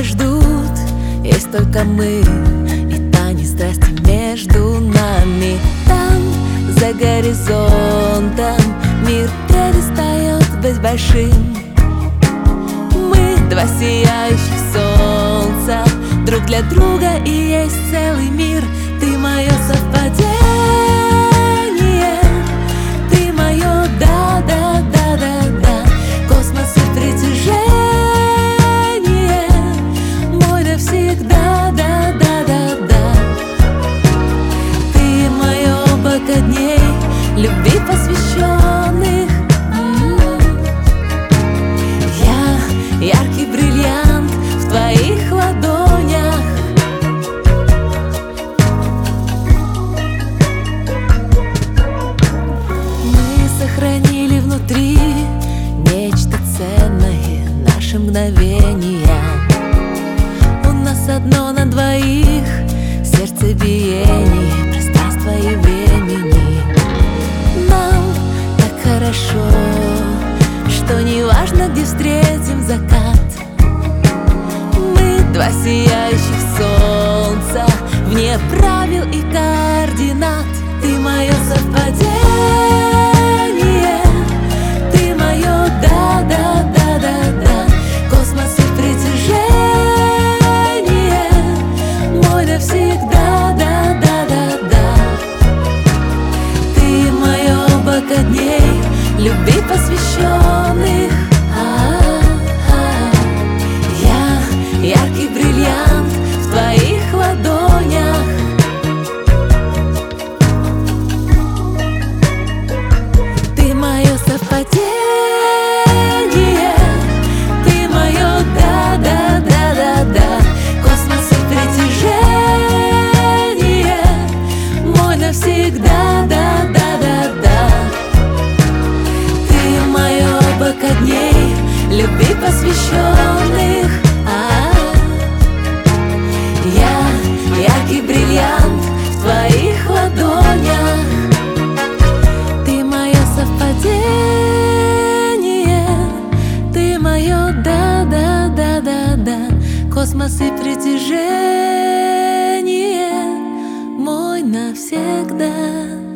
тебя ждут, есть только мы и танец страсти между нами. Там, за горизонтом, мир перестает быть большим. Мы два сияющих солнца, друг для друга, и есть целый мир. Ты мое совпадение, ты мое да-да-да-да-да. Космос и притяжение, мой навсегда, да-да-да-да. Ты мое облако дней, любви посвященных. Я яркий бриллиант в твоих ладонях. Сохранили внутри нечто ценное, наши мгновения. У нас одно на двоих, сердцебиение, пространство и времени. Нам так хорошо, что не важно, где встретим закат. Мы два сияющих солнца, вне правил и координат. Ты мое совпадение, да-да-да-да-да. Космос и притяжение, мой навсегда, да-да-да-да. Ты мое облако дней, любви посвященных. Я яркий бриллиант в твоих ладонях. Ты мое совпадение, всегда, да-да-да-да. Ты мое облако дней, любви посвященных. Я яркий бриллиант в твоих ладонях. Ты мое совпадение, ты мое да-да-да-да-да. Космос и притяжение, мой навсегда.